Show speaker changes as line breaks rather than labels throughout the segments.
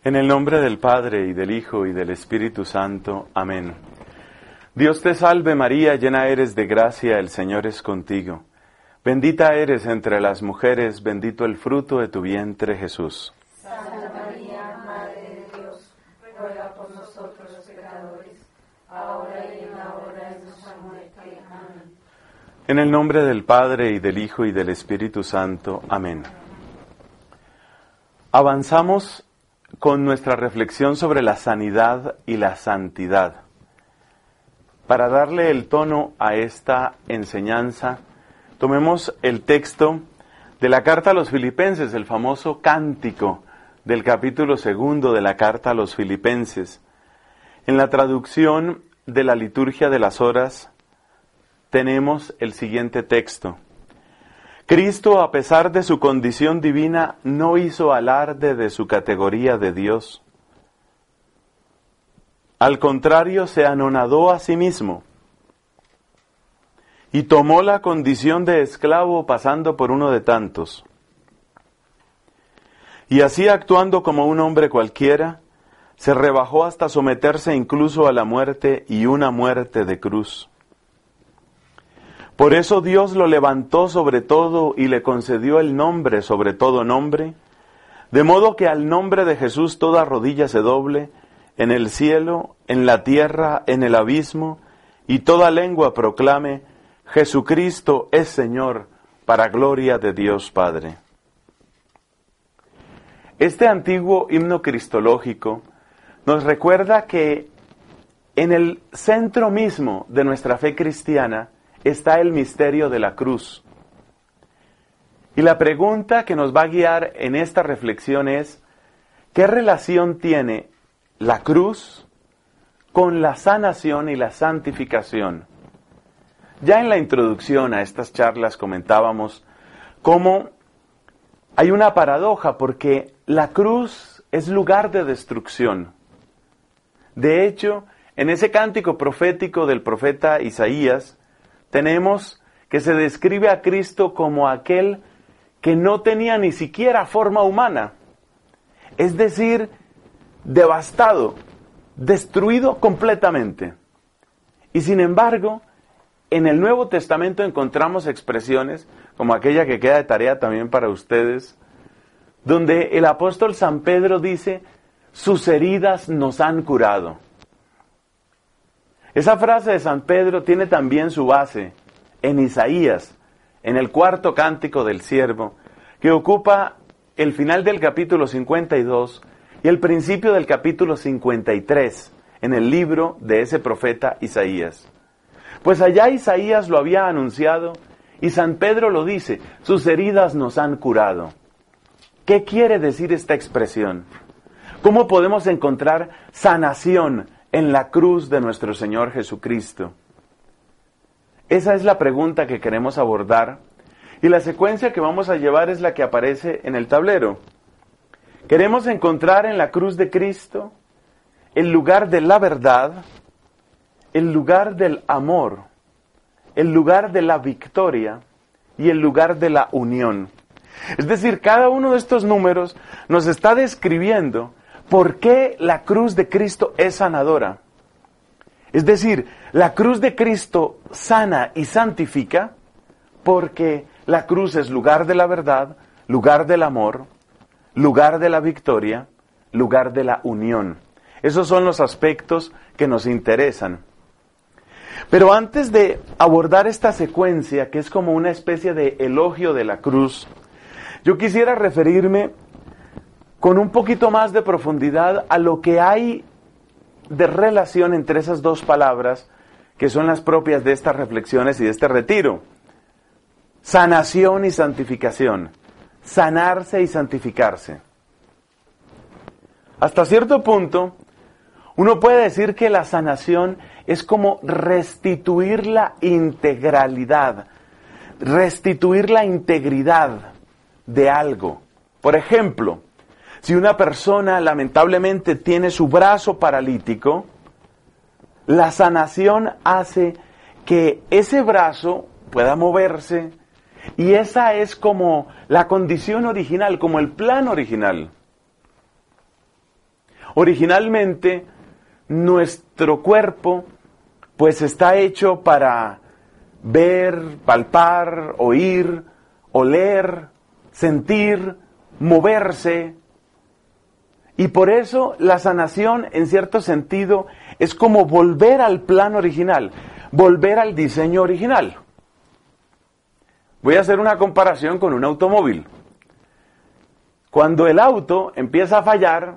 En el nombre del Padre, y del Hijo, y del Espíritu Santo. Amén. Dios te salve María, llena eres de gracia, el Señor es contigo. Bendita eres entre las mujeres, bendito el fruto de tu vientre, Jesús.
Santa María, Madre de Dios, ruega por nosotros los pecadores, ahora y en la hora de nuestra muerte. Amén.
En el nombre del Padre, y del Hijo, y del Espíritu Santo. Amén. Avanzamos con nuestra reflexión sobre la sanidad y la santidad. Para darle el tono a esta enseñanza, tomemos el texto de la carta a los Filipenses, el famoso cántico del capítulo 2 de la carta a los Filipenses. En la traducción de la liturgia de las horas tenemos el siguiente texto. Cristo, a pesar de su condición divina, no hizo alarde de su categoría de Dios. Al contrario, se anonadó a sí mismo y tomó la condición de esclavo pasando por uno de tantos. Y así, actuando como un hombre cualquiera, se rebajó hasta someterse incluso a la muerte, y una muerte de cruz. Por eso Dios lo levantó sobre todo y le concedió el nombre sobre todo nombre, de modo que al nombre de Jesús toda rodilla se doble, en el cielo, en la tierra, en el abismo, y toda lengua proclame: Jesucristo es Señor, para gloria de Dios Padre. Este antiguo himno cristológico nos recuerda que en el centro mismo de nuestra fe cristiana está el misterio de la cruz. Y la pregunta que nos va a guiar en esta reflexión es: ¿qué relación tiene la cruz con la sanación y la santificación? Ya en la introducción a estas charlas comentábamos cómo hay una paradoja, porque la cruz es lugar de destrucción. De hecho, en ese cántico profético del profeta Isaías, tenemos que se describe a Cristo como aquel que no tenía ni siquiera forma humana. Es decir, devastado, destruido completamente. Y sin embargo, en el Nuevo Testamento encontramos expresiones, como aquella que queda de tarea también para ustedes, donde el apóstol San Pedro dice: sus heridas nos han curado. Esa frase de San Pedro tiene también su base en Isaías, en el 4º cántico del siervo, que ocupa el final del capítulo 52 y el principio del capítulo 53 en el libro de ese profeta Isaías. Pues allá Isaías lo había anunciado y San Pedro lo dice: sus heridas nos han curado. ¿Qué quiere decir esta expresión? ¿Cómo podemos encontrar sanación en la cruz de nuestro Señor Jesucristo? Esa es la pregunta que queremos abordar, y la secuencia que vamos a llevar es la que aparece en el tablero. Queremos encontrar en la cruz de Cristo el lugar de la verdad, el lugar del amor, el lugar de la victoria y el lugar de la unión. Es decir, cada uno de estos números nos está describiendo por qué la cruz de Cristo es sanadora. Es decir, la cruz de Cristo sana y santifica porque la cruz es lugar de la verdad, lugar del amor, lugar de la victoria, lugar de la unión. Esos son los aspectos que nos interesan. Pero antes de abordar esta secuencia, que es como una especie de elogio de la cruz, yo quisiera referirme con un poquito más de profundidad a lo que hay de relación entre esas dos palabras que son las propias de estas reflexiones y de este retiro. Sanación y santificación. Sanarse y santificarse. Hasta cierto punto, uno puede decir que la sanación es como restituir la integralidad, restituir la integridad de algo. Por ejemplo, si una persona lamentablemente tiene su brazo paralítico, la sanación hace que ese brazo pueda moverse, y esa es como la condición original, como el plan original. Originalmente, nuestro cuerpo pues está hecho para ver, palpar, oír, oler, sentir, moverse. Y por eso la sanación, en cierto sentido, es como volver al plan original, volver al diseño original. Voy a hacer una comparación con un automóvil. Cuando el auto empieza a fallar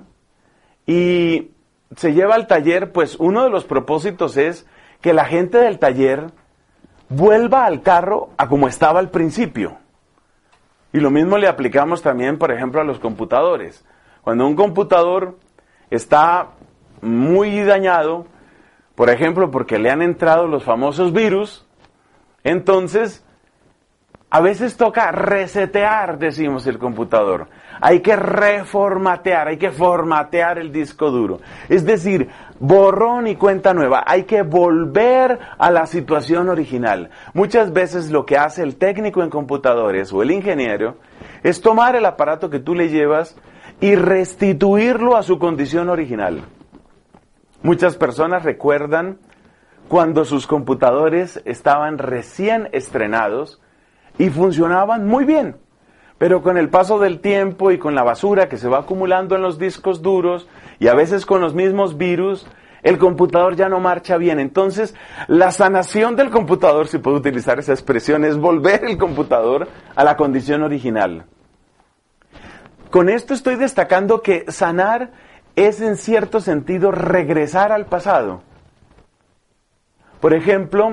y se lleva al taller, pues uno de los propósitos es que la gente del taller vuelva al carro a como estaba al principio. Y lo mismo le aplicamos también, por ejemplo, a los computadores. Cuando un computador está muy dañado, por ejemplo, porque le han entrado los famosos virus, entonces a veces toca resetear, decimos, el computador. Hay que reformatear, hay que formatear el disco duro. Es decir, borrón y cuenta nueva. Hay que volver a la situación original. Muchas veces lo que hace el técnico en computadores o el ingeniero es tomar el aparato que tú le llevas y restituirlo a su condición original. Muchas personas recuerdan cuando sus computadores estaban recién estrenados y funcionaban muy bien, pero con el paso del tiempo y con la basura que se va acumulando en los discos duros y a veces con los mismos virus, el computador ya no marcha bien. Entonces, la sanación del computador, si puedo utilizar esa expresión, es volver el computador a la condición original. Con esto estoy destacando que sanar es en cierto sentido regresar al pasado. Por ejemplo,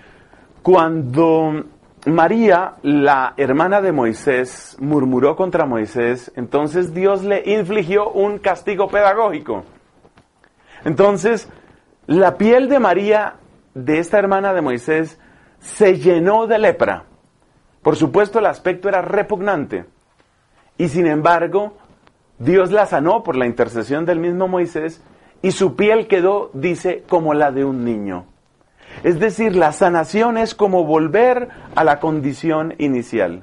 cuando María, la hermana de Moisés, murmuró contra Moisés, entonces Dios le infligió un castigo pedagógico. Entonces, la piel de María, de esta hermana de Moisés, se llenó de lepra. Por supuesto, el aspecto era repugnante. Y sin embargo, Dios la sanó por la intercesión del mismo Moisés y su piel quedó, dice, como la de un niño. Es decir, la sanación es como volver a la condición inicial.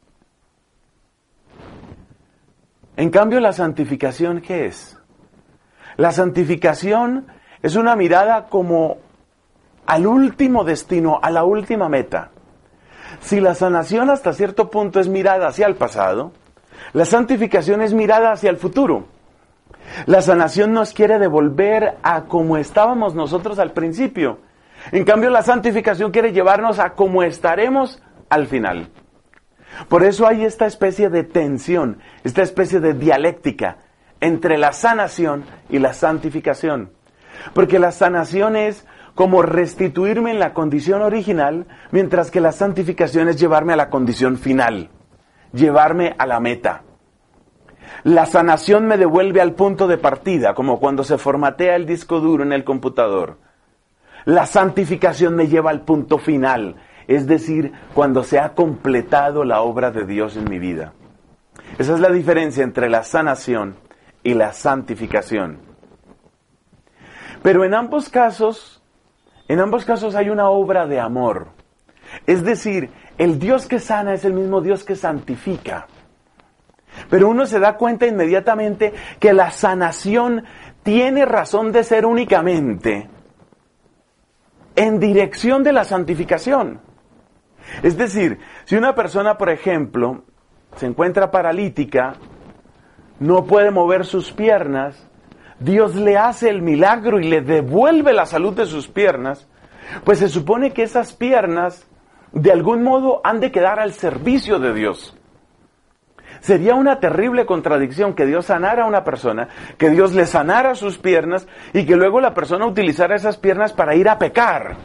En cambio, la santificación, ¿qué es? La santificación es una mirada como al último destino, a la última meta. Si la sanación hasta cierto punto es mirada hacia el pasado, la santificación es mirada hacia el futuro. La sanación nos quiere devolver a como estábamos nosotros al principio. En cambio, la santificación quiere llevarnos a como estaremos al final. Por eso hay esta especie de tensión, esta especie de dialéctica entre la sanación y la santificación. Porque la sanación es como restituirme en la condición original, mientras que la santificación es llevarme a la condición final, llevarme a la meta. La sanación me devuelve al punto de partida, como cuando se formatea el disco duro en el computador. La santificación me lleva al punto final, es decir, cuando se ha completado la obra de Dios en mi vida. Esa es la diferencia entre la sanación y la santificación. Pero en ambos casos hay una obra de amor. Es decir, el Dios que sana es el mismo Dios que santifica. Pero uno se da cuenta inmediatamente que la sanación tiene razón de ser únicamente en dirección de la santificación. Es decir, si una persona, por ejemplo, se encuentra paralítica, no puede mover sus piernas, Dios le hace el milagro y le devuelve la salud de sus piernas, pues se supone que esas piernas de algún modo han de quedar al servicio de Dios. Sería una terrible contradicción que Dios sanara a una persona, que Dios le sanara sus piernas y que luego la persona utilizara esas piernas para ir a pecar.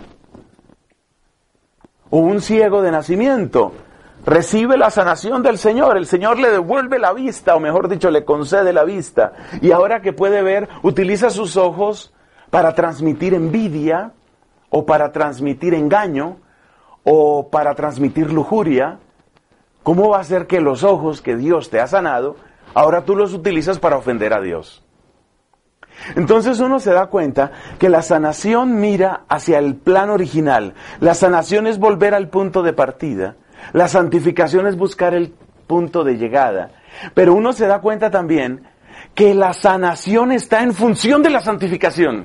O un ciego de nacimiento recibe la sanación del Señor, el Señor le devuelve la vista, o mejor dicho, le concede la vista. Y ahora que puede ver, utiliza sus ojos para transmitir envidia, o para transmitir engaño, o para transmitir lujuria. ¿Cómo va a ser que los ojos que Dios te ha sanado, ahora tú los utilizas para ofender a Dios? Entonces uno se da cuenta que la sanación mira hacia el plan original. La sanación es volver al punto de partida. La santificación es buscar el punto de llegada. Pero uno se da cuenta también que la sanación está en función de la santificación.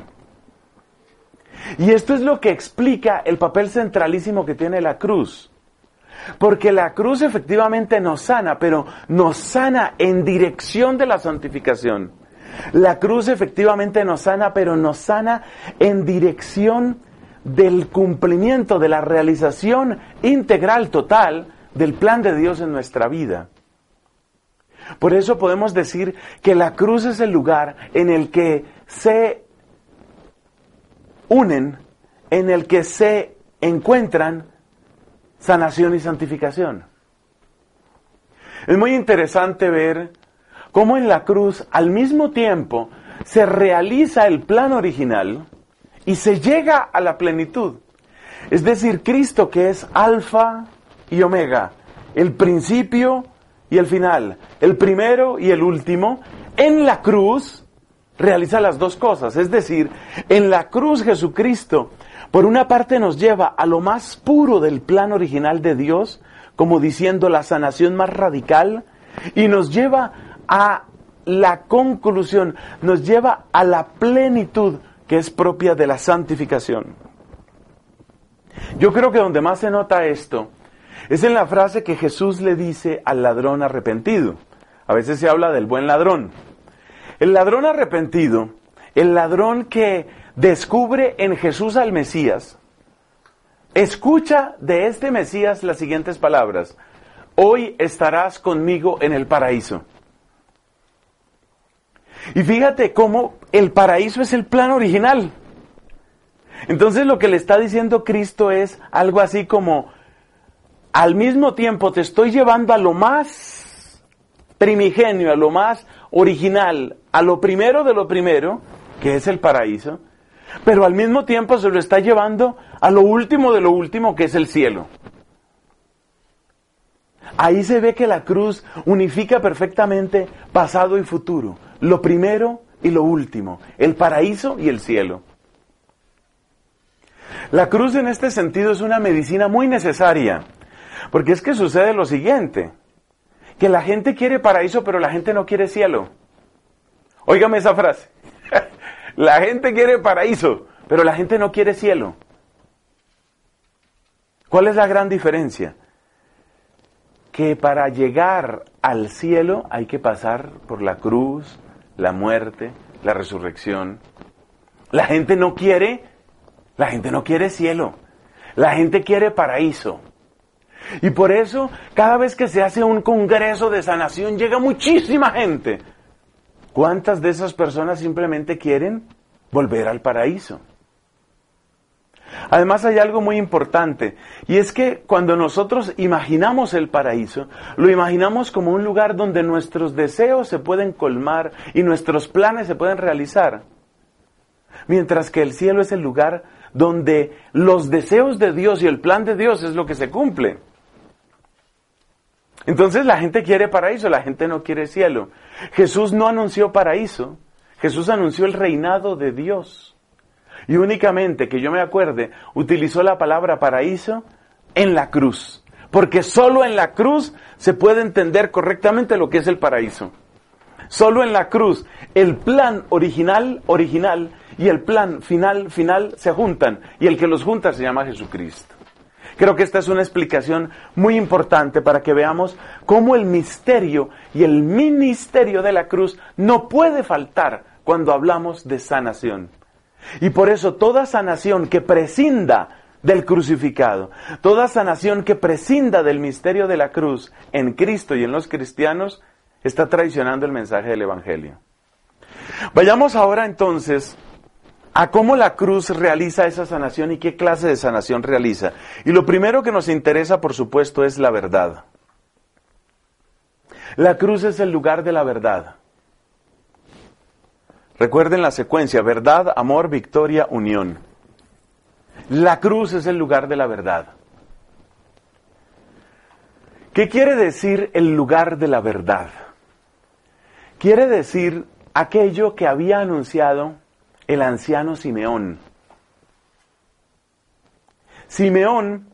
Y esto es lo que explica el papel centralísimo que tiene la cruz. Porque la cruz efectivamente nos sana, pero nos sana en dirección de la santificación. La cruz efectivamente nos sana, pero nos sana en dirección del cumplimiento, de la realización integral, total, del plan de Dios en nuestra vida. Por eso podemos decir que la cruz es el lugar en el que se unen, en el que se encuentran sanación y santificación. Es muy interesante ver cómo en la cruz al mismo tiempo se realiza el plan original y se llega a la plenitud. Es decir, Cristo, que es Alfa y Omega, el principio y el final, el primero y el último, en la cruz realiza las dos cosas. Es decir, en la cruz Jesucristo, por una parte nos lleva a lo más puro del plan original de Dios, como diciendo la sanación más radical, y nos lleva a la conclusión, nos lleva a la plenitud que es propia de la santificación. Yo creo que donde más se nota esto es en la frase que Jesús le dice al ladrón arrepentido. A veces se habla del buen ladrón. El ladrón arrepentido, el ladrón que descubre en Jesús al Mesías, escucha de este Mesías las siguientes palabras: hoy estarás conmigo en el paraíso. Y fíjate cómo el paraíso es el plan original. Entonces lo que le está diciendo Cristo es algo así como: al mismo tiempo te estoy llevando a lo más primigenio, a lo más original, a lo primero de lo primero, que es el paraíso, pero al mismo tiempo se lo está llevando a lo último de lo último, que es el cielo. Ahí se ve que la cruz unifica perfectamente pasado y futuro, lo primero y lo último, el paraíso y el cielo. La cruz en este sentido es una medicina muy necesaria, porque es que sucede lo siguiente, que la gente quiere paraíso, pero la gente no quiere cielo. Óigame esa frase. La gente quiere paraíso, pero la gente no quiere cielo. ¿Cuál es la gran diferencia? Que para llegar al cielo hay que pasar por la cruz, la muerte, la resurrección. La gente no quiere cielo. La gente quiere paraíso. Y por eso, cada vez que se hace un congreso de sanación, llega muchísima gente. ¿Cuántas de esas personas simplemente quieren volver al paraíso? Además hay algo muy importante, y es que cuando nosotros imaginamos el paraíso, lo imaginamos como un lugar donde nuestros deseos se pueden colmar y nuestros planes se pueden realizar. Mientras que el cielo es el lugar donde los deseos de Dios y el plan de Dios es lo que se cumple. Entonces la gente quiere paraíso, la gente no quiere cielo. Jesús no anunció paraíso, Jesús anunció el reinado de Dios. Y únicamente, que yo me acuerde, utilizó la palabra paraíso en la cruz. Porque solo en la cruz se puede entender correctamente lo que es el paraíso. Solo en la cruz el plan original y el plan final se juntan. Y el que los junta se llama Jesucristo. Creo que esta es una explicación muy importante para que veamos cómo el misterio y el ministerio de la cruz no puede faltar cuando hablamos de sanación. Y por eso toda sanación que prescinda del crucificado, toda sanación que prescinda del misterio de la cruz en Cristo y en los cristianos, está traicionando el mensaje del Evangelio. Vayamos ahora entonces a cómo la cruz realiza esa sanación y qué clase de sanación realiza. Y lo primero que nos interesa, por supuesto, es la verdad. La cruz es el lugar de la verdad. Recuerden la secuencia: verdad, amor, victoria, unión. La cruz es el lugar de la verdad. ¿Qué quiere decir el lugar de la verdad? Quiere decir aquello que había anunciado el anciano Simeón. Simeón,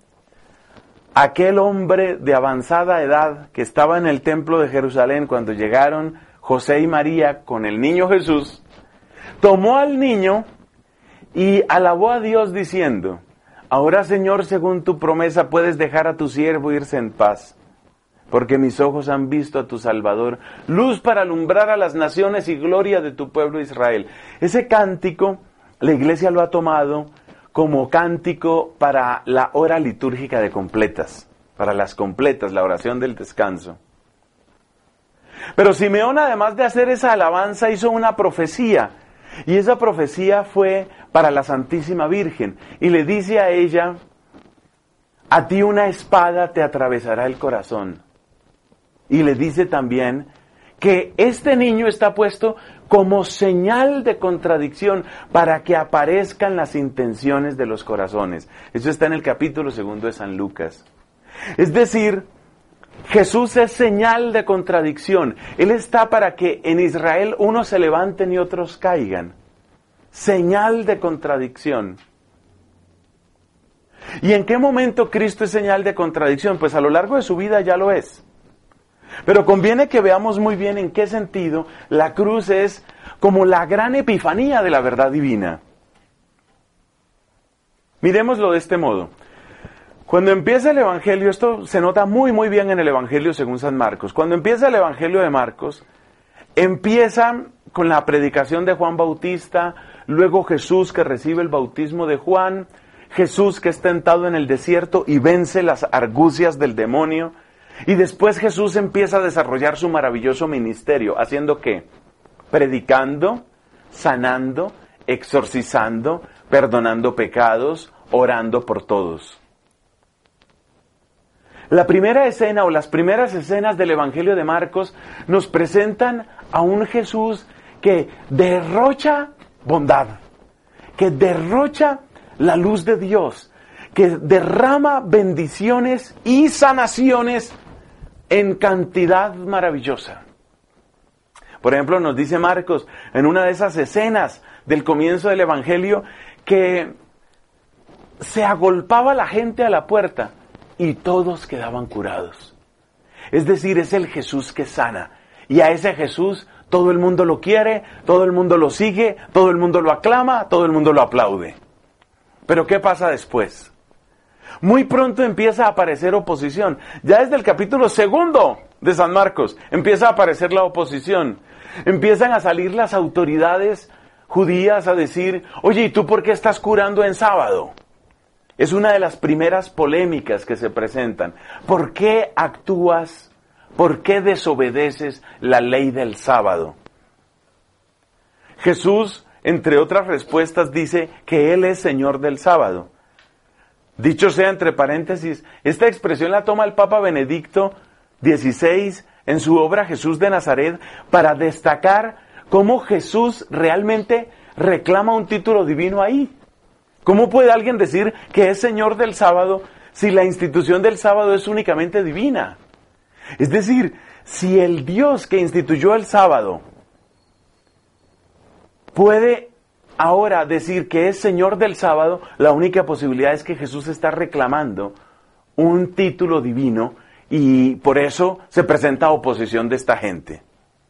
aquel hombre de avanzada edad que estaba en el templo de Jerusalén cuando llegaron José y María con el niño Jesús, tomó al niño y alabó a Dios diciendo: ahora, Señor, según tu promesa, puedes dejar a tu siervo irse en paz, porque mis ojos han visto a tu Salvador, luz para alumbrar a las naciones y gloria de tu pueblo Israel. Ese cántico, la iglesia lo ha tomado como cántico para la hora litúrgica de completas, para las completas, la oración del descanso. Pero Simeón, además de hacer esa alabanza, hizo una profecía, y esa profecía fue para la Santísima Virgen, y le dice a ella: a ti una espada te atravesará el corazón. Y le dice también que este niño está puesto como señal de contradicción para que aparezcan las intenciones de los corazones. Eso está en el capítulo 2 de San Lucas. Es decir, Jesús es señal de contradicción. Él está para que en Israel unos se levanten y otros caigan. Señal de contradicción. ¿Y en qué momento Cristo es señal de contradicción? Pues a lo largo de su vida ya lo es. Pero conviene que veamos muy bien en qué sentido la cruz es como la gran epifanía de la verdad divina. Miremoslo de este modo. Cuando empieza el Evangelio, esto se nota muy bien en el Evangelio según San Marcos. Cuando empieza el Evangelio de Marcos, empieza con la predicación de Juan Bautista, luego Jesús que recibe el bautismo de Juan, Jesús que es tentado en el desierto y vence las argucias del demonio, y después Jesús empieza a desarrollar su maravilloso ministerio, ¿haciendo qué? Predicando, sanando, exorcizando, perdonando pecados, orando por todos. La primera escena o las primeras escenas del Evangelio de Marcos nos presentan a un Jesús que derrocha bondad, que derrocha la luz de Dios, que derrama bendiciones y sanaciones en cantidad maravillosa. Por ejemplo, nos dice Marcos en una de esas escenas del comienzo del Evangelio que se agolpaba la gente a la puerta y todos quedaban curados. Es decir, es el Jesús que sana. Y a ese Jesús todo el mundo lo quiere, todo el mundo lo sigue, todo el mundo lo aclama, todo el mundo lo aplaude. Pero ¿qué pasa después? Muy pronto empieza a aparecer oposición. Ya desde el capítulo 2 de San Marcos empieza a aparecer la oposición. Empiezan a salir las autoridades judías a decir: oye, ¿y tú por qué estás curando en sábado? Es una de las primeras polémicas que se presentan. ¿Por qué actúas? ¿Por qué desobedeces la ley del sábado? Jesús, entre otras respuestas, dice que Él es Señor del sábado. Dicho sea entre paréntesis, esta expresión la toma el Papa Benedicto XVI en su obra Jesús de Nazaret para destacar cómo Jesús realmente reclama un título divino ahí. ¿Cómo puede alguien decir que es Señor del sábado si la institución del sábado es únicamente divina? Es decir, si el Dios que instituyó el sábado puede ahora decir que es Señor del sábado, la única posibilidad es que Jesús está reclamando un título divino y por eso se presenta oposición de esta gente.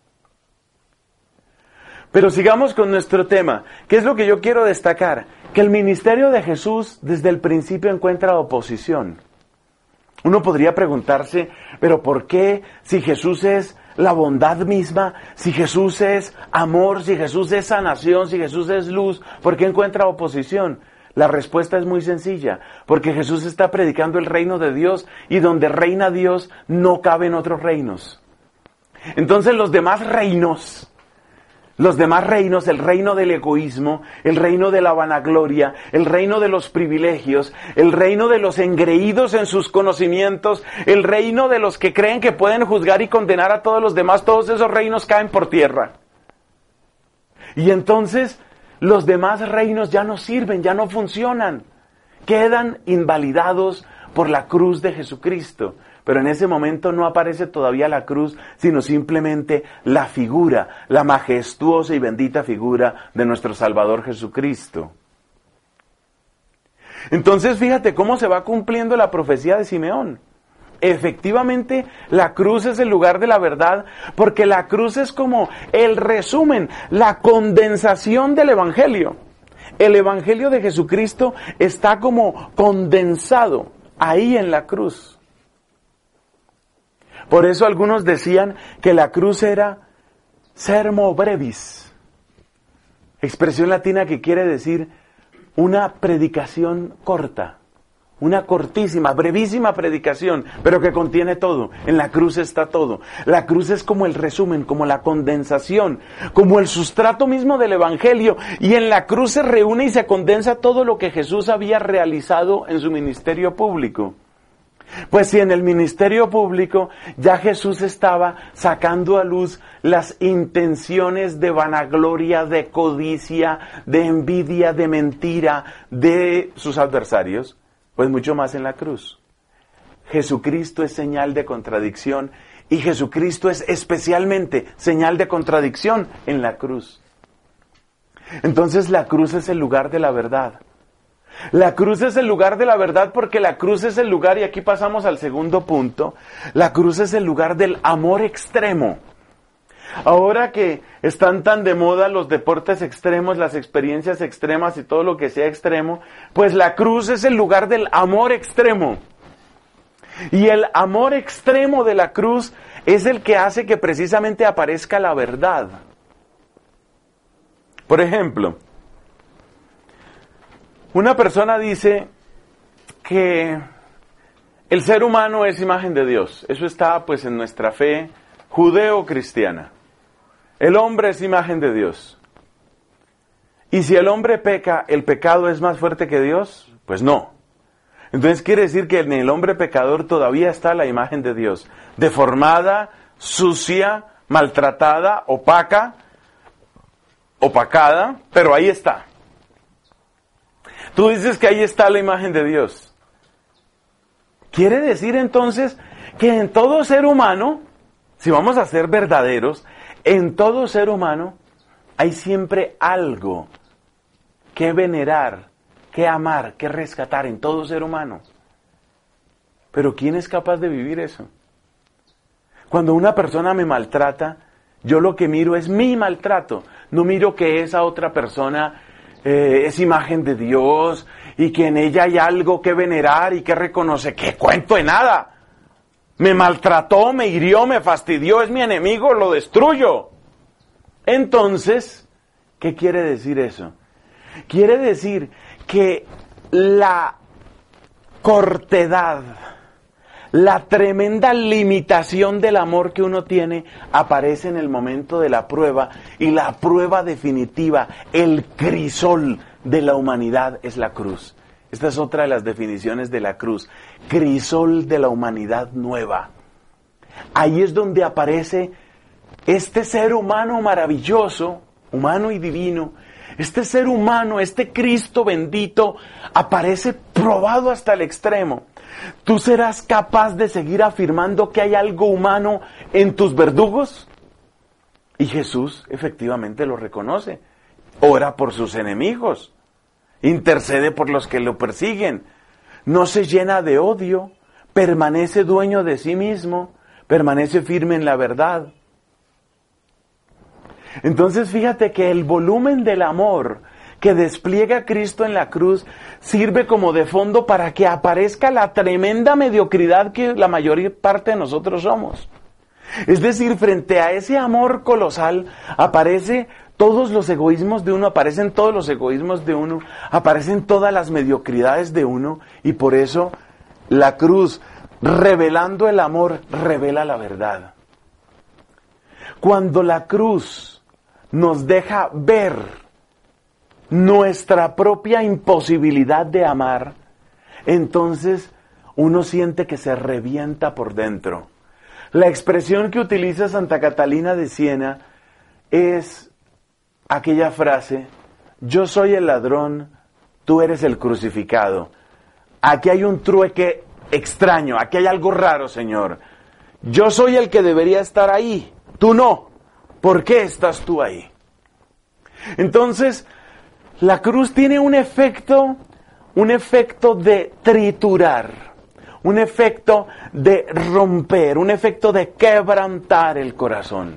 Pero sigamos con nuestro tema. ¿Qué es lo que yo quiero destacar? Que el ministerio de Jesús desde el principio encuentra oposición. Uno podría preguntarse, ¿pero por qué si Jesús es la bondad misma, si Jesús es amor, si Jesús es sanación, si Jesús es luz, ¿por qué encuentra oposición? La respuesta es muy sencilla, porque Jesús está predicando el reino de Dios y donde reina Dios no caben otros reinos. Entonces los demás reinos, el reino del egoísmo, el reino de la vanagloria, el reino de los privilegios, el reino de los engreídos en sus conocimientos, el reino de los que creen que pueden juzgar y condenar a todos los demás, todos esos reinos caen por tierra. Y entonces los demás reinos ya no sirven, ya no funcionan, quedan invalidados por la cruz de Jesucristo. Pero en ese momento no aparece todavía la cruz, sino simplemente la figura, la majestuosa y bendita figura de nuestro Salvador Jesucristo. Entonces fíjate cómo se va cumpliendo la profecía de Simeón. efectivamente la cruz es el lugar de la verdad, porque la cruz es como el resumen, la condensación del Evangelio. El Evangelio de Jesucristo está como condensado ahí en la cruz. Por eso algunos decían que la cruz era sermo brevis, expresión latina que quiere decir una predicación corta, una cortísima, brevísima predicación, pero que contiene todo. En la cruz está todo. La cruz es como el resumen, como la condensación, como el sustrato mismo del Evangelio, y en la cruz se reúne y se condensa todo lo que Jesús había realizado en su ministerio público. Pues si en el ministerio público ya Jesús estaba sacando a luz las intenciones de vanagloria, de codicia, de envidia, de mentira de sus adversarios, pues mucho más en la cruz. Jesucristo es señal de contradicción y Jesucristo es especialmente señal de contradicción en la cruz. Entonces la cruz es el lugar de la verdad. La cruz es el lugar de la verdad porque la cruz es el lugar, y aquí pasamos al segundo punto, la cruz es el lugar del amor extremo. Ahora que están tan de moda los deportes extremos, las experiencias extremas y todo lo que sea extremo, pues la cruz es el lugar del amor extremo. Y el amor extremo de la cruz es el que hace que precisamente aparezca la verdad. Por ejemplo, una persona dice que el ser humano es imagen de Dios. Eso está pues en nuestra fe judeo-cristiana. El hombre es imagen de Dios. Y si el hombre peca, ¿el pecado es más fuerte que Dios? Pues no. Entonces quiere decir que en el hombre pecador todavía está la imagen de Dios. Deformada, sucia, maltratada, opacada, pero ahí está. Tú dices que ahí está la imagen de Dios. Quiere decir entonces que en todo ser humano, si vamos a ser verdaderos, en todo ser humano hay siempre algo que venerar, que amar, que rescatar en todo ser humano. Pero ¿quién es capaz de vivir eso? Cuando una persona me maltrata, yo lo que miro es mi maltrato. No miro que esa otra persona es imagen de Dios y que en ella hay algo que venerar y que reconocer. ¿Qué cuento de nada? Me maltrató, me hirió, me fastidió, es mi enemigo, lo destruyo. Entonces, ¿qué quiere decir eso? Quiere decir que la cortedad, la tremenda limitación del amor que uno tiene aparece en el momento de la prueba, y la prueba definitiva, el crisol de la humanidad es la cruz. Esta es otra de las definiciones de la cruz, crisol de la humanidad nueva. Ahí es donde aparece este ser humano maravilloso, humano y divino. Este ser humano, este Cristo bendito, aparece probado hasta el extremo. ¿Tú serás capaz de seguir afirmando que hay algo humano en tus verdugos? Y Jesús efectivamente lo reconoce. Ora por sus enemigos. Intercede por los que lo persiguen. No se llena de odio. Permanece dueño de sí mismo. Permanece firme en la verdad. Entonces fíjate que el volumen del amor que despliega Cristo en la cruz sirve como de fondo para que aparezca la tremenda mediocridad que la mayor parte de nosotros somos. Es decir, frente a ese amor colosal aparecen todos los egoísmos de uno, aparecen todas las mediocridades de uno, y por eso la cruz, revelando el amor, revela la verdad. Cuando la cruz nos deja ver nuestra propia imposibilidad de amar, entonces uno siente que se revienta por dentro. La expresión que utiliza Santa Catalina de Siena es aquella frase: yo soy el ladrón, tú eres el crucificado. Aquí hay un trueque extraño, aquí hay algo raro, Señor. Yo soy el que debería estar ahí, tú no. ¿Por qué estás tú ahí? Entonces, la cruz tiene un efecto de triturar, un efecto de romper, un efecto de quebrantar el corazón.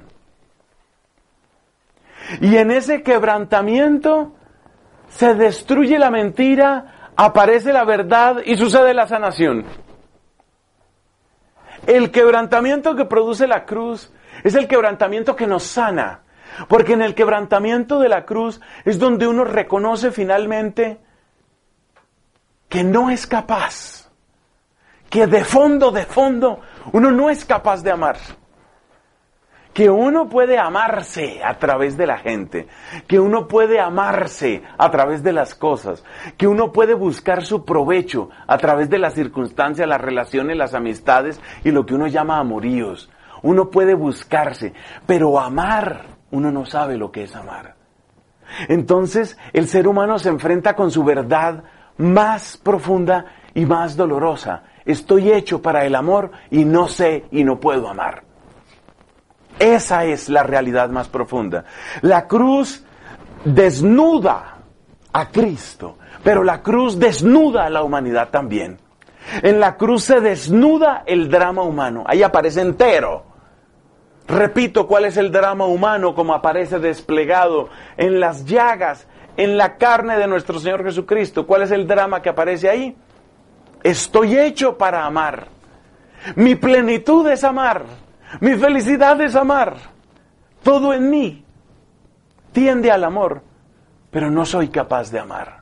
Y en ese quebrantamiento se destruye la mentira, aparece la verdad y sucede la sanación. El quebrantamiento que produce la cruz es el quebrantamiento que nos sana, porque en el quebrantamiento de la cruz es donde uno reconoce finalmente que no es capaz, que de fondo, uno no es capaz de amar. Que uno puede amarse a través de la gente, que uno puede amarse a través de las cosas, que uno puede buscar su provecho a través de las circunstancias, las relaciones, las amistades y lo que uno llama amoríos. Uno puede buscarse, pero amar, uno no sabe lo que es amar. Entonces el ser humano se enfrenta con su verdad más profunda y más dolorosa. Estoy hecho para el amor y no sé y no puedo amar. Esa es la realidad más profunda. La cruz desnuda a Cristo, pero la cruz desnuda a la humanidad también. En la cruz se desnuda el drama humano, ahí aparece entero. Repito, ¿cuál es el drama humano como aparece desplegado en las llagas, en la carne de nuestro Señor Jesucristo? ¿Cuál es el drama que aparece ahí? Estoy hecho para amar. Mi plenitud es amar. Mi felicidad es amar. Todo en mí tiende al amor, pero no soy capaz de amar.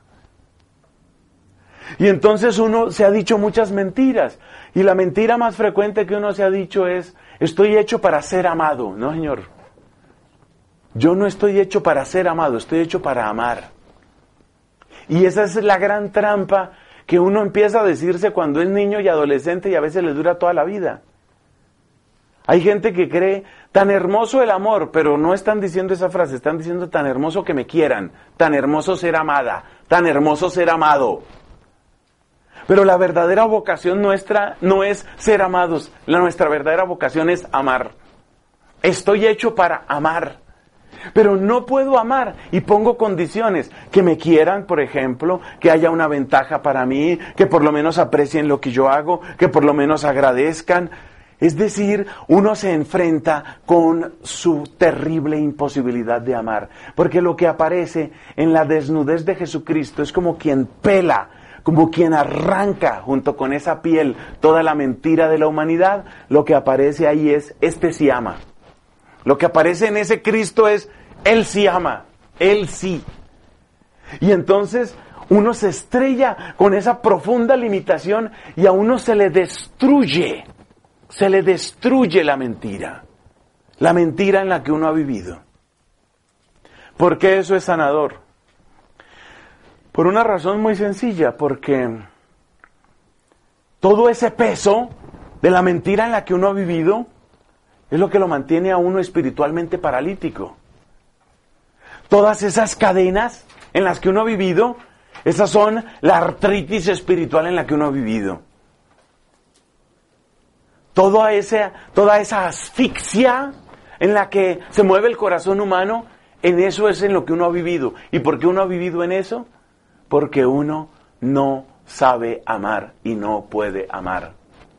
Y entonces uno se ha dicho muchas mentiras. Y la mentira más frecuente que uno se ha dicho es, estoy hecho para ser amado. No, Señor. Yo no estoy hecho para ser amado, estoy hecho para amar. Y esa es la gran trampa que uno empieza a decirse cuando es niño y adolescente y a veces le dura toda la vida. Hay gente que cree, tan hermoso el amor, pero no están diciendo esa frase, están diciendo tan hermoso que me quieran, tan hermoso ser amada, tan hermoso ser amado. Pero la verdadera vocación nuestra no es ser amados, nuestra verdadera vocación es amar. Estoy hecho para amar, pero no puedo amar y pongo condiciones, que me quieran, por ejemplo, que haya una ventaja para mí, que por lo menos aprecien lo que yo hago, que por lo menos agradezcan. Es decir, uno se enfrenta con su terrible imposibilidad de amar, porque lo que aparece en la desnudez de Jesucristo es como quien pela, como quien arranca junto con esa piel toda la mentira de la humanidad. Lo que aparece ahí es, este sí ama. Lo que aparece en ese Cristo es, Él sí ama, Él sí. Y entonces uno se estrella con esa profunda limitación y a uno se le destruye la mentira en la que uno ha vivido. ¿Por qué eso es sanador? Por una razón muy sencilla, porque todo ese peso de la mentira en la que uno ha vivido es lo que lo mantiene a uno espiritualmente paralítico. Todas esas cadenas en las que uno ha vivido, esas son la artritis espiritual en la que uno ha vivido. Toda esa asfixia en la que se mueve el corazón humano, en eso es en lo que uno ha vivido. ¿Y por qué uno ha vivido en eso? Porque uno no sabe amar y no puede amar.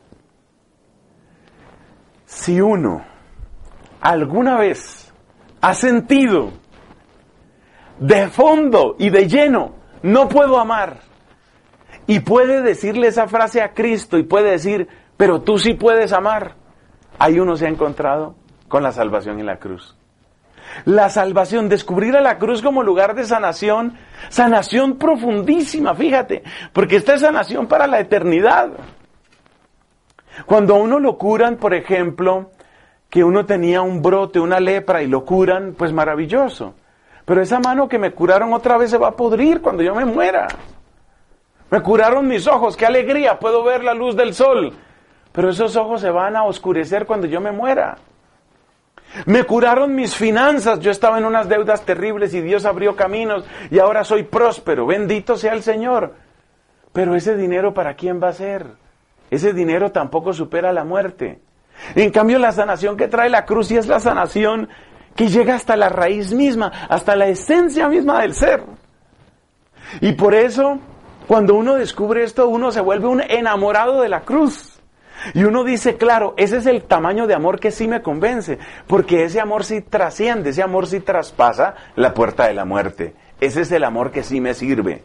Si uno alguna vez ha sentido de fondo y de lleno, no puedo amar, y puede decirle esa frase a Cristo y puede decir, pero tú sí puedes amar, ahí uno se ha encontrado con la salvación en la cruz. La salvación, descubrir a la cruz como lugar de sanación, sanación profundísima, fíjate, porque esta es sanación para la eternidad. Cuando a uno lo curan, por ejemplo, que uno tenía un brote, una lepra y lo curan, pues maravilloso. Pero esa mano que me curaron otra vez se va a podrir cuando yo me muera. Me curaron mis ojos, qué alegría, puedo ver la luz del sol. Pero esos ojos se van a oscurecer cuando yo me muera. Me curaron mis finanzas, yo estaba en unas deudas terribles y Dios abrió caminos y ahora soy próspero, bendito sea el Señor. Pero ese dinero, ¿para quién va a ser? Ese dinero tampoco supera la muerte. En cambio, la sanación que trae la cruz sí es la sanación que llega hasta la raíz misma, hasta la esencia misma del ser. Y por eso Cuando uno descubre esto, uno se vuelve un enamorado de la cruz. Y uno dice, claro, ese es el tamaño de amor que sí me convence, porque ese amor sí trasciende, ese amor sí traspasa la puerta de la muerte. Ese es el amor que sí me sirve.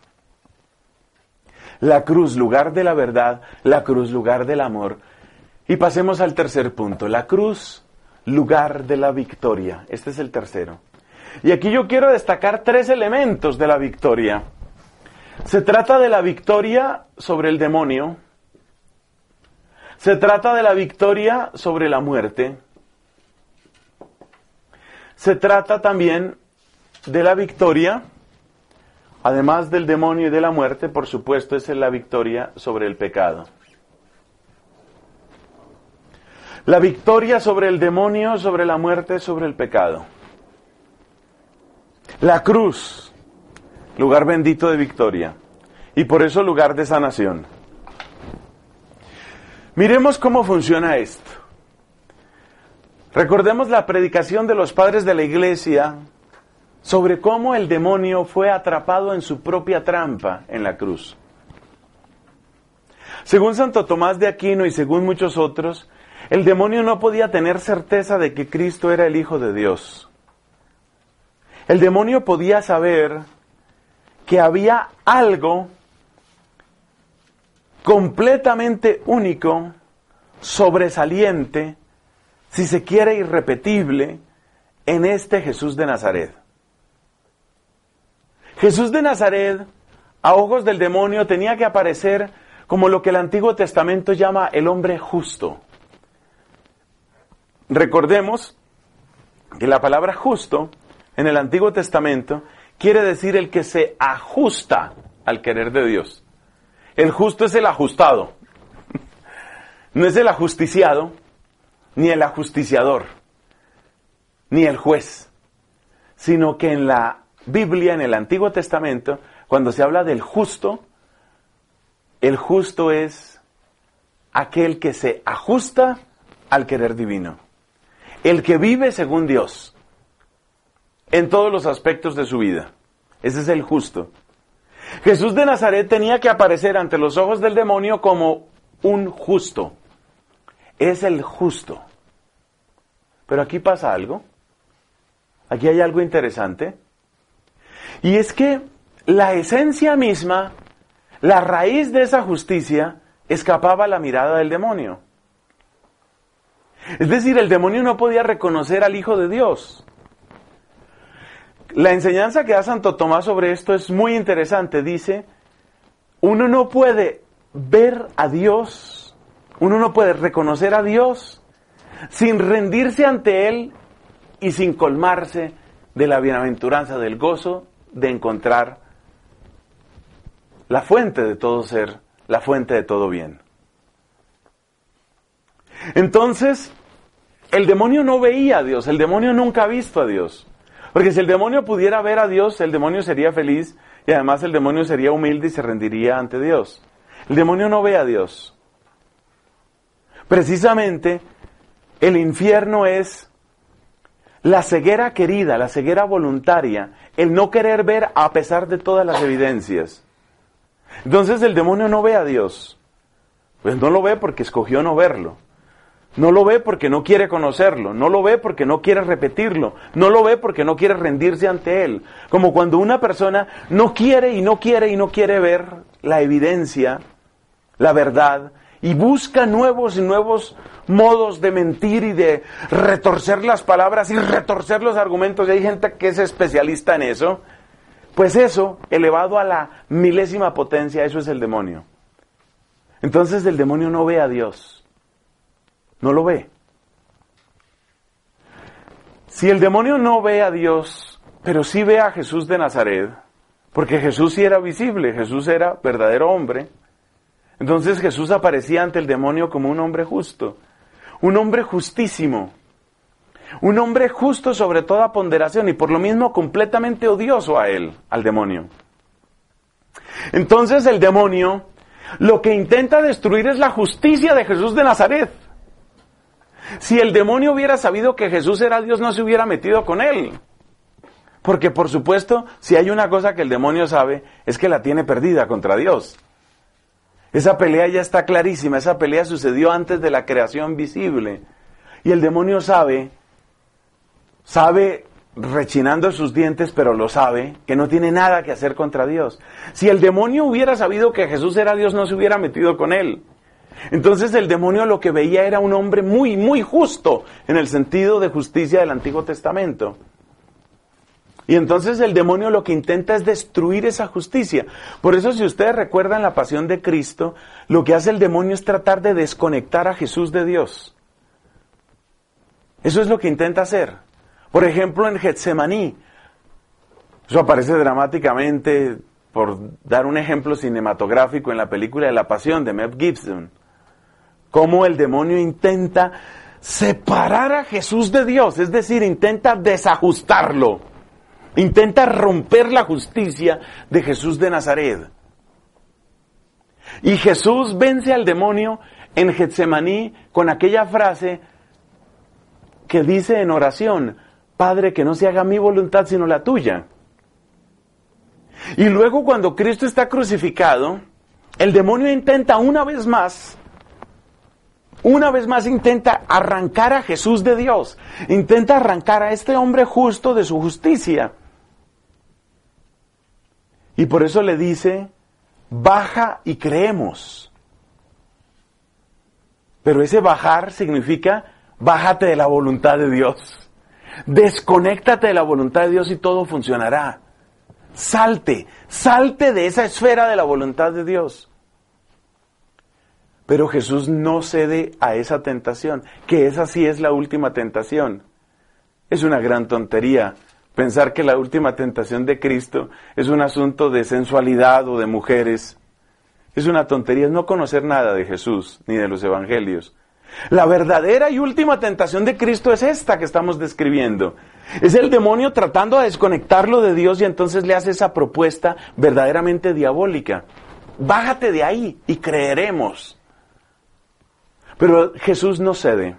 La cruz, lugar de la verdad, la cruz, lugar del amor. Y pasemos al tercer punto, la cruz, lugar de la victoria. Este es el tercero. Y aquí yo quiero destacar 3 elementos de la victoria. Se trata de la victoria sobre el demonio. Se trata de la victoria sobre la muerte. Se trata también de la victoria, además del demonio y de la muerte, por supuesto, es la victoria sobre el pecado. La victoria sobre el demonio, sobre la muerte, sobre el pecado. La cruz, lugar bendito de victoria, y por eso lugar de sanación. Miremos cómo funciona esto. Recordemos la predicación de los padres de la iglesia sobre cómo el demonio fue atrapado en su propia trampa en la cruz. Según Santo Tomás de Aquino y según muchos otros, el demonio no podía tener certeza de que Cristo era el Hijo de Dios. El demonio podía saber que había algo completamente único, sobresaliente, si se quiere irrepetible, en este Jesús de Nazaret. Jesús de Nazaret, a ojos del demonio, tenía que aparecer como lo que el Antiguo Testamento llama el hombre justo. Recordemos que la palabra justo en el Antiguo Testamento quiere decir el que se ajusta al querer de Dios. El justo es el ajustado. No es el ajusticiado, ni el ajusticiador, ni el juez, sino que en la Biblia, en el Antiguo Testamento, cuando se habla del justo, el justo es aquel que se ajusta al querer divino. El que vive según Dios, en todos los aspectos de su vida. Ese es el justo. Jesús de Nazaret tenía que aparecer ante los ojos del demonio como un justo. Es el justo. Pero aquí pasa algo. Aquí hay algo interesante. Y es que la esencia misma, la raíz de esa justicia, escapaba a la mirada del demonio. Es decir, el demonio no podía reconocer al Hijo de Dios. La enseñanza que da Santo Tomás sobre esto es muy interesante. Dice, uno no puede ver a Dios, uno no puede reconocer a Dios sin rendirse ante Él y sin colmarse de la bienaventuranza, del gozo de encontrar la fuente de todo ser, la fuente de todo bien. Entonces, el demonio no veía a Dios, el demonio nunca ha visto a Dios. Porque si el demonio pudiera ver a Dios, el demonio sería feliz y además el demonio sería humilde y se rendiría ante Dios. El demonio no ve a Dios. Precisamente, el infierno es la ceguera querida, la ceguera voluntaria, el no querer ver a pesar de todas las evidencias. Entonces el demonio no ve a Dios. Pues no lo ve porque escogió no verlo. No lo ve porque no quiere conocerlo, no lo ve porque no quiere repetirlo, no lo ve porque no quiere rendirse ante Él. Como cuando una persona no quiere y no quiere y no quiere ver la evidencia, la verdad, y busca nuevos y nuevos modos de mentir y de retorcer las palabras y retorcer los argumentos. Y hay gente que es especialista en eso. Pues eso, elevado a la milésima potencia, eso es el demonio. Entonces el demonio no ve a Dios. No lo ve. Si el demonio no ve a Dios, pero sí ve a Jesús de Nazaret, porque Jesús sí era visible, Jesús era verdadero hombre, entonces Jesús aparecía ante el demonio como un hombre justo, un hombre justísimo, un hombre justo sobre toda ponderación y por lo mismo completamente odioso a él, al demonio. Entonces el demonio lo que intenta destruir es la justicia de Jesús de Nazaret. Si el demonio hubiera sabido que Jesús era Dios, no se hubiera metido con él. Porque por supuesto, si hay una cosa que el demonio sabe, es que la tiene perdida contra Dios. Esa pelea ya está clarísima, esa pelea sucedió antes de la creación visible. Y el demonio sabe rechinando sus dientes, pero lo sabe, que no tiene nada que hacer contra Dios. Si el demonio hubiera sabido que Jesús era Dios, no se hubiera metido con él. Entonces el demonio lo que veía era un hombre muy, muy justo, en el sentido de justicia del Antiguo Testamento. Y entonces el demonio lo que intenta es destruir esa justicia. Por eso, si ustedes recuerdan la pasión de Cristo, lo que hace el demonio es tratar de desconectar a Jesús de Dios. Eso es lo que intenta hacer. Por ejemplo, en Getsemaní, eso aparece dramáticamente, por dar un ejemplo cinematográfico, en la película de La Pasión de Mel Gibson, cómo el demonio intenta separar a Jesús de Dios, es decir, intenta desajustarlo, intenta romper la justicia de Jesús de Nazaret. Y Jesús vence al demonio en Getsemaní con aquella frase que dice en oración: Padre, que no se haga mi voluntad sino la tuya. Y luego, cuando Cristo está crucificado, el demonio intenta una vez más intenta arrancar a Jesús de Dios, intenta arrancar a este hombre justo de su justicia. Y por eso le dice: baja y creemos. Pero ese bajar significa: bájate de la voluntad de Dios. Desconéctate de la voluntad de Dios y todo funcionará. Salte de esa esfera de la voluntad de Dios. Pero Jesús no cede a esa tentación, que esa sí es la última tentación. Es una gran tontería pensar que la última tentación de Cristo es un asunto de sensualidad o de mujeres. Es una tontería, es no conocer nada de Jesús ni de los evangelios. La verdadera y última tentación de Cristo es esta que estamos describiendo. Es el demonio tratando de desconectarlo de Dios, y entonces le hace esa propuesta verdaderamente diabólica: bájate de ahí y creeremos. Pero Jesús no cede.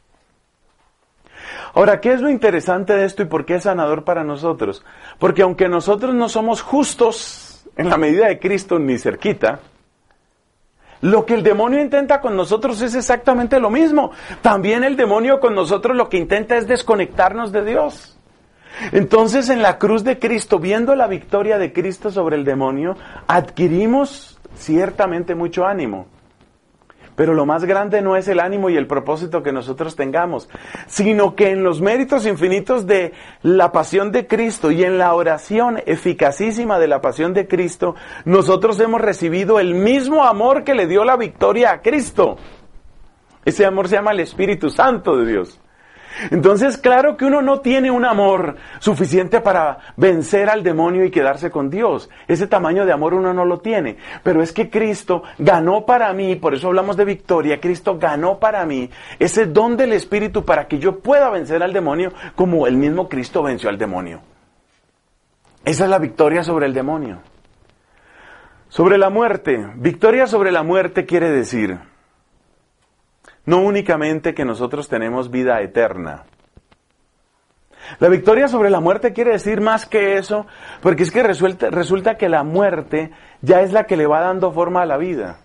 Ahora, ¿qué es lo interesante de esto y por qué es sanador para nosotros? Porque aunque nosotros no somos justos en la medida de Cristo ni cerquita, lo que el demonio intenta con nosotros es exactamente lo mismo. También el demonio con nosotros lo que intenta es desconectarnos de Dios. Entonces, en la cruz de Cristo, viendo la victoria de Cristo sobre el demonio, adquirimos ciertamente mucho ánimo. Pero lo más grande no es el ánimo y el propósito que nosotros tengamos, sino que en los méritos infinitos de la pasión de Cristo y en la oración eficacísima de la pasión de Cristo, nosotros hemos recibido el mismo amor que le dio la victoria a Cristo. Ese amor se llama el Espíritu Santo de Dios. Entonces, claro que uno no tiene un amor suficiente para vencer al demonio y quedarse con Dios. Ese tamaño de amor uno no lo tiene. Pero es que Cristo ganó para mí, por eso hablamos de victoria, Cristo ganó para mí ese don del Espíritu para que yo pueda vencer al demonio como el mismo Cristo venció al demonio. Esa es la victoria sobre el demonio. Sobre la muerte. Victoria sobre la muerte quiere decir no únicamente que nosotros tenemos vida eterna. La victoria sobre la muerte quiere decir más que eso, porque es que resulta que la muerte ya es la que le va dando forma a la vida.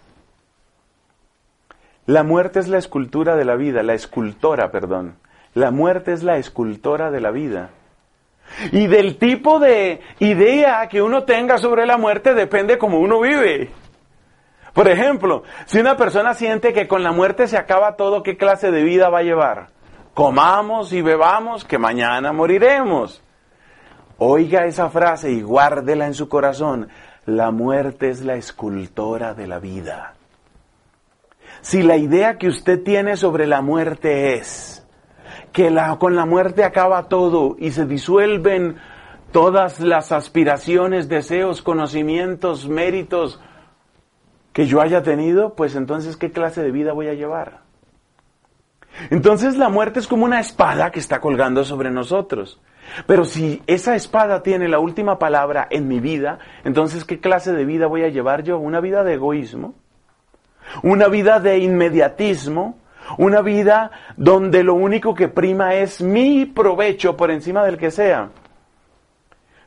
La muerte es la escultura de la vida, la muerte es la escultora de la vida. Y del tipo de idea que uno tenga sobre la muerte depende cómo uno vive. Por ejemplo, si una persona siente que con la muerte se acaba todo, ¿qué clase de vida va a llevar? Comamos y bebamos, que mañana moriremos. Oiga esa frase y guárdela en su corazón. La muerte es la escultora de la vida. Si la idea que usted tiene sobre la muerte es que con la muerte acaba todo y se disuelven todas las aspiraciones, deseos, conocimientos, méritos que yo haya tenido, pues entonces, ¿qué clase de vida voy a llevar? Entonces la muerte es como una espada que está colgando sobre nosotros. Pero si esa espada tiene la última palabra en mi vida, entonces, ¿qué clase de vida voy a llevar yo? ¿Una vida de egoísmo? ¿Una vida de inmediatismo? ¿Una vida donde lo único que prima es mi provecho por encima del que sea?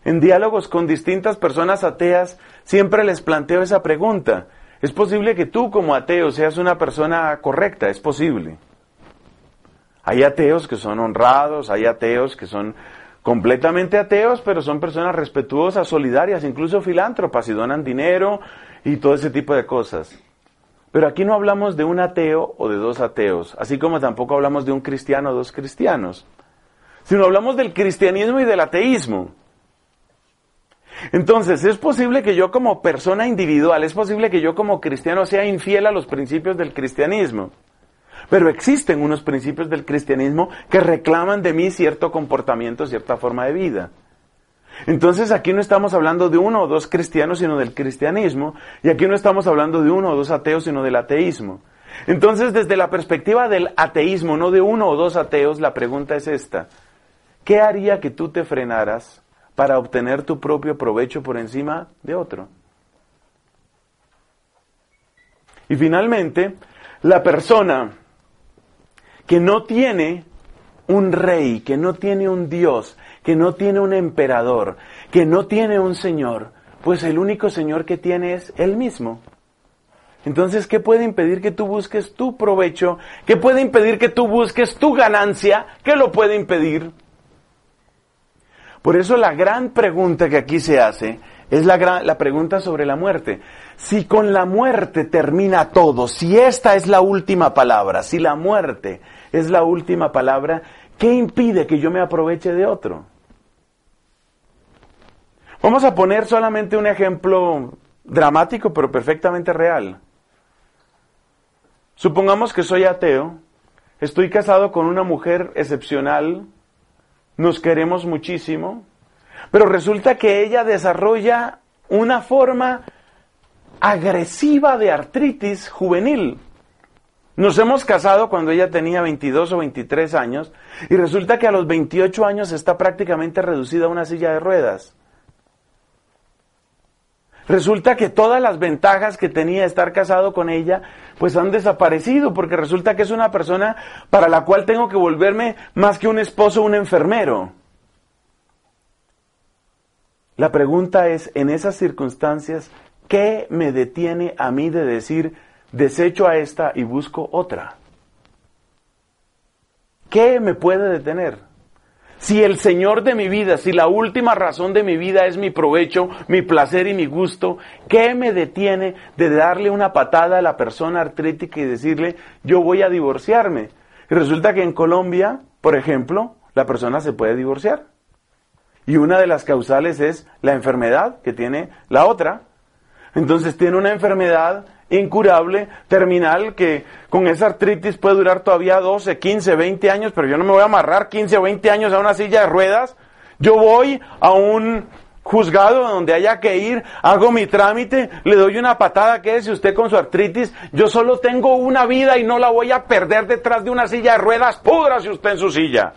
En diálogos con distintas personas ateas, siempre les planteo esa pregunta. ¿Es posible que tú como ateo seas una persona correcta? Es posible. Hay ateos que son honrados, hay ateos que son completamente ateos, pero son personas respetuosas, solidarias, incluso filántropas y donan dinero y todo ese tipo de cosas. Pero aquí no hablamos de un ateo o de dos ateos, así como tampoco hablamos de un cristiano o dos cristianos, sino hablamos del cristianismo y del ateísmo. Entonces, es posible que yo como persona individual, es posible que yo como cristiano sea infiel a los principios del cristianismo. Pero existen unos principios del cristianismo que reclaman de mí cierto comportamiento, cierta forma de vida. Entonces aquí no estamos hablando de uno o dos cristianos, sino del cristianismo. Y aquí no estamos hablando de uno o dos ateos, sino del ateísmo. Entonces, desde la perspectiva del ateísmo, no de uno o dos ateos, la pregunta es esta. ¿Qué haría que tú te frenaras para obtener tu propio provecho por encima de otro? Y finalmente, la persona que no tiene un rey, que no tiene un Dios, que no tiene un emperador, que no tiene un señor, pues el único señor que tiene es él mismo. Entonces, ¿qué puede impedir que tú busques tu provecho? ¿Qué puede impedir que tú busques tu ganancia? ¿Qué lo puede impedir? Por eso la gran pregunta que aquí se hace es la pregunta sobre la muerte. Si con la muerte termina todo, si esta es la última palabra, si la muerte es la última palabra, ¿qué impide que yo me aproveche de otro? Vamos a poner solamente un ejemplo dramático, pero perfectamente real. Supongamos que soy ateo, estoy casado con una mujer excepcional, nos queremos muchísimo, pero resulta que ella desarrolla una forma agresiva de artritis juvenil. Nos hemos casado cuando ella tenía 22 o 23 años y resulta que a los 28 años está prácticamente reducida a una silla de ruedas. Resulta que todas las ventajas que tenía estar casado con ella pues han desaparecido porque resulta que es una persona para la cual tengo que volverme más que un esposo, un enfermero. La pregunta es, en esas circunstancias, ¿qué me detiene a mí de decir, desecho a esta y busco otra? ¿Qué me puede detener? Si el Señor de mi vida, si la última razón de mi vida es mi provecho, mi placer y mi gusto, ¿qué me detiene de darle una patada a la persona artrítica y decirle, yo voy a divorciarme? Y resulta que en Colombia, por ejemplo, la persona se puede divorciar. Y una de las causales es la enfermedad que tiene la otra. Entonces tiene una enfermedad incurable, terminal, que con esa artritis puede durar todavía 12, 15, 20 años, pero yo no me voy a amarrar 15 o 20 años a una silla de ruedas. Yo voy a un juzgado donde haya que ir, hago mi trámite, le doy una patada, quédese usted con su artritis, yo solo tengo una vida y no la voy a perder detrás de una silla de ruedas, púdrase usted en su silla.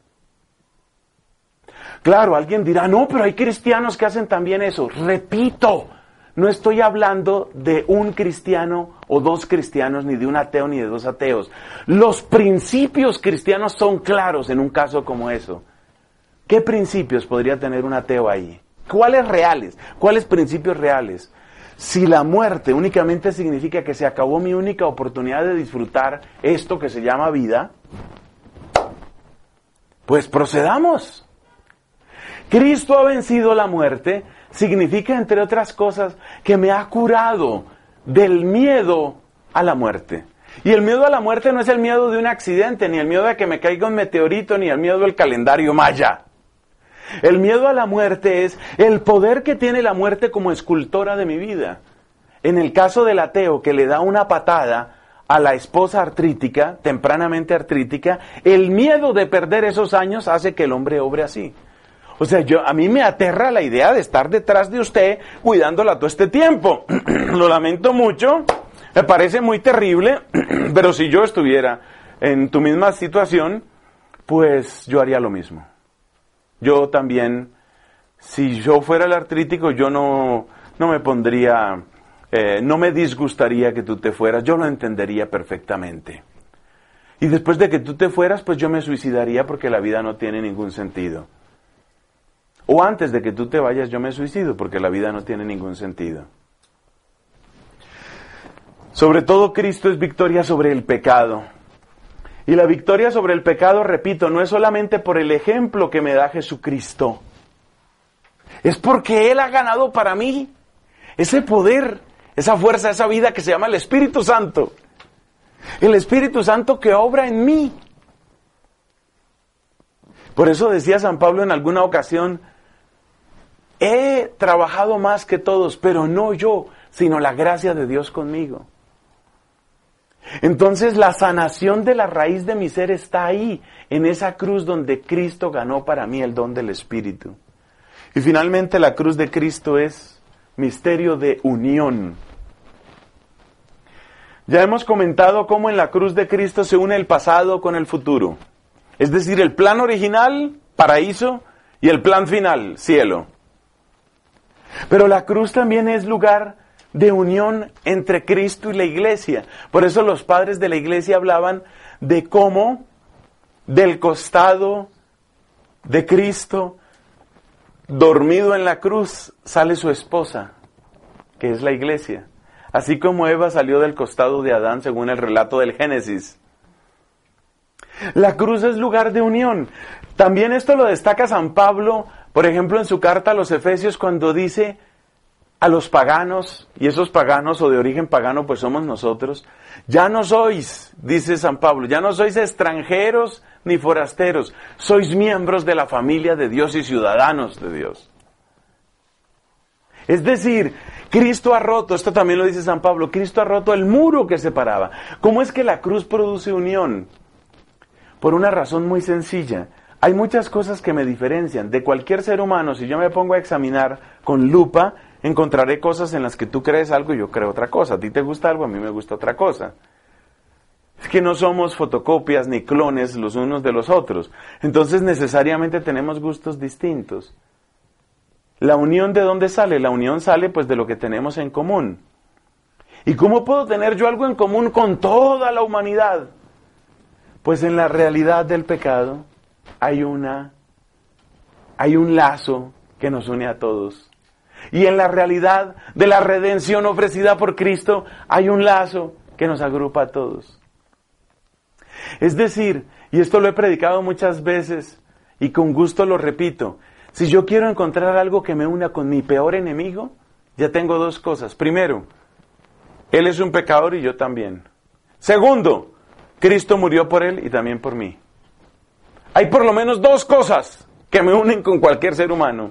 Claro, alguien dirá, no, pero hay cristianos que hacen también eso. Repito, no estoy hablando de un cristiano o dos cristianos, ni de un ateo ni de dos ateos. Los principios cristianos son claros en un caso como eso. ¿Qué principios podría tener un ateo ahí? ¿Cuáles reales? ¿Cuáles principios reales? Si la muerte únicamente significa que se acabó mi única oportunidad de disfrutar esto que se llama vida, pues procedamos. Cristo ha vencido la muerte, significa, entre otras cosas, que me ha curado del miedo a la muerte. Y el miedo a la muerte no es el miedo de un accidente, ni el miedo de que me caiga un meteorito, ni el miedo del calendario maya. El miedo a la muerte es el poder que tiene la muerte como escultora de mi vida. En el caso del ateo que le da una patada a la esposa artrítica, tempranamente artrítica, el miedo de perder esos años hace que el hombre obre así. O sea, a mí me aterra la idea de estar detrás de usted cuidándola todo este tiempo. Lo lamento mucho, me parece muy terrible, pero si yo estuviera en tu misma situación, pues yo haría lo mismo. Yo también, si yo fuera el artrítico, yo no me pondría, no me disgustaría que tú te fueras, yo lo entendería perfectamente. Y después de que tú te fueras, pues yo me suicidaría porque la vida no tiene ningún sentido. O antes de que tú te vayas yo me suicido, porque la vida no tiene ningún sentido. Sobre todo Cristo es victoria sobre el pecado. Y la victoria sobre el pecado, repito, no es solamente por el ejemplo que me da Jesucristo. Es porque Él ha ganado para mí ese poder, esa fuerza, esa vida que se llama el Espíritu Santo. El Espíritu Santo que obra en mí. Por eso decía San Pablo en alguna ocasión, he trabajado más que todos, pero no yo, sino la gracia de Dios conmigo. Entonces la sanación de la raíz de mi ser está ahí, en esa cruz donde Cristo ganó para mí el don del Espíritu. Y finalmente la cruz de Cristo es misterio de unión. Ya hemos comentado cómo en la cruz de Cristo se une el pasado con el futuro. Es decir, el plan original, paraíso, y el plan final, cielo. Pero la cruz también es lugar de unión entre Cristo y la iglesia. Por eso los padres de la iglesia hablaban de cómo del costado de Cristo, dormido en la cruz, sale su esposa, que es la iglesia. Así como Eva salió del costado de Adán, según el relato del Génesis. La cruz es lugar de unión. También esto lo destaca San Pablo, por ejemplo, en su carta a los Efesios, cuando dice a los paganos, y esos paganos o de origen pagano pues somos nosotros, ya no sois, dice San Pablo, ya no sois extranjeros ni forasteros, sois miembros de la familia de Dios y ciudadanos de Dios. Es decir, Cristo ha roto, esto también lo dice San Pablo, Cristo ha roto el muro que separaba. ¿Cómo es que la cruz produce unión? Por una razón muy sencilla. Hay muchas cosas que me diferencian de cualquier ser humano. Si yo me pongo a examinar con lupa, encontraré cosas en las que tú crees algo y yo creo otra cosa. A ti te gusta algo, a mí me gusta otra cosa. Es que no somos fotocopias ni clones los unos de los otros. Entonces necesariamente tenemos gustos distintos. ¿La unión de dónde sale? La unión sale pues de lo que tenemos en común. ¿Y cómo puedo tener yo algo en común con toda la humanidad? Pues en la realidad del pecado hay un lazo que nos une a todos. Y en la realidad de la redención ofrecida por Cristo hay un lazo que nos agrupa a todos. Es decir, y esto lo he predicado muchas veces y con gusto lo repito, si yo quiero encontrar algo que me una con mi peor enemigo, ya tengo dos cosas. Primero, él es un pecador y yo también. Segundo, Cristo murió por él y también por mí. Hay por lo menos dos cosas que me unen con cualquier ser humano.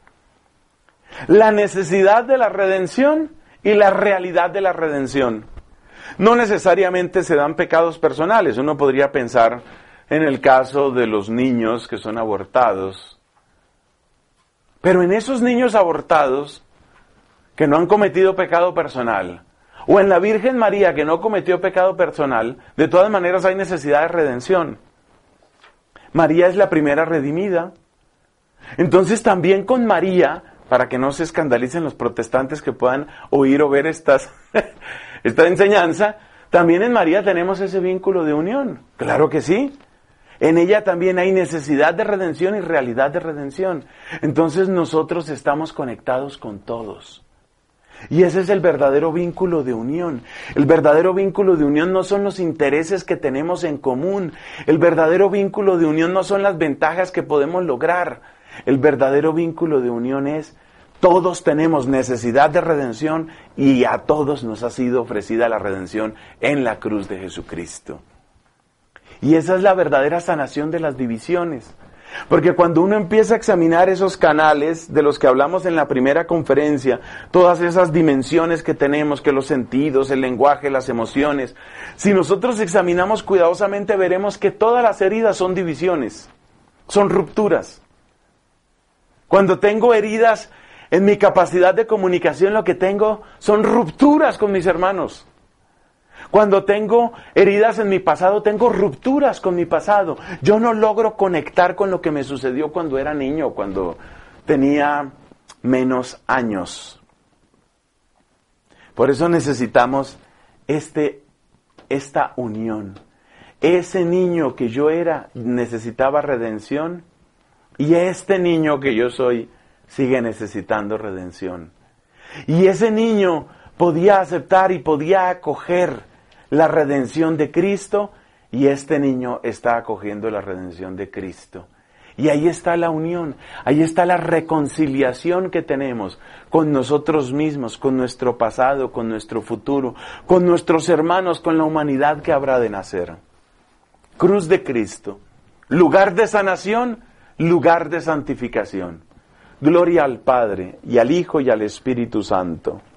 La necesidad de la redención y la realidad de la redención. No necesariamente se dan pecados personales. Uno podría pensar en el caso de los niños que son abortados. Pero en esos niños abortados que no han cometido pecado personal, o en la Virgen María que no cometió pecado personal, de todas maneras hay necesidad de redención. María es la primera redimida. Entonces también con María, para que no se escandalicen los protestantes que puedan oír o ver esta enseñanza, también en María tenemos ese vínculo de unión. Claro que sí. En ella también hay necesidad de redención y realidad de redención. Entonces nosotros estamos conectados con todos. Y ese es el verdadero vínculo de unión. El verdadero vínculo de unión no son los intereses que tenemos en común. El verdadero vínculo de unión no son las ventajas que podemos lograr. El verdadero vínculo de unión es todos tenemos necesidad de redención y a todos nos ha sido ofrecida la redención en la cruz de Jesucristo. Y esa es la verdadera sanación de las divisiones. Porque cuando uno empieza a examinar esos canales de los que hablamos en la primera conferencia, todas esas dimensiones que tenemos, que los sentidos, el lenguaje, las emociones, si nosotros examinamos cuidadosamente veremos que todas las heridas son divisiones, son rupturas. Cuando tengo heridas en mi capacidad de comunicación, lo que tengo son rupturas con mis hermanos. Cuando tengo heridas en mi pasado, tengo rupturas con mi pasado. Yo no logro conectar con lo que me sucedió cuando era niño, cuando tenía menos años. Por eso necesitamos esta unión. Ese niño que yo era necesitaba redención. Y este niño que yo soy sigue necesitando redención. Y ese niño podía aceptar y podía acoger la redención de Cristo, y este niño está acogiendo la redención de Cristo. Y ahí está la unión, ahí está la reconciliación que tenemos con nosotros mismos, con nuestro pasado, con nuestro futuro, con nuestros hermanos, con la humanidad que habrá de nacer. Cruz de Cristo, lugar de sanación, lugar de santificación. Gloria al Padre, y al Hijo, y al Espíritu Santo.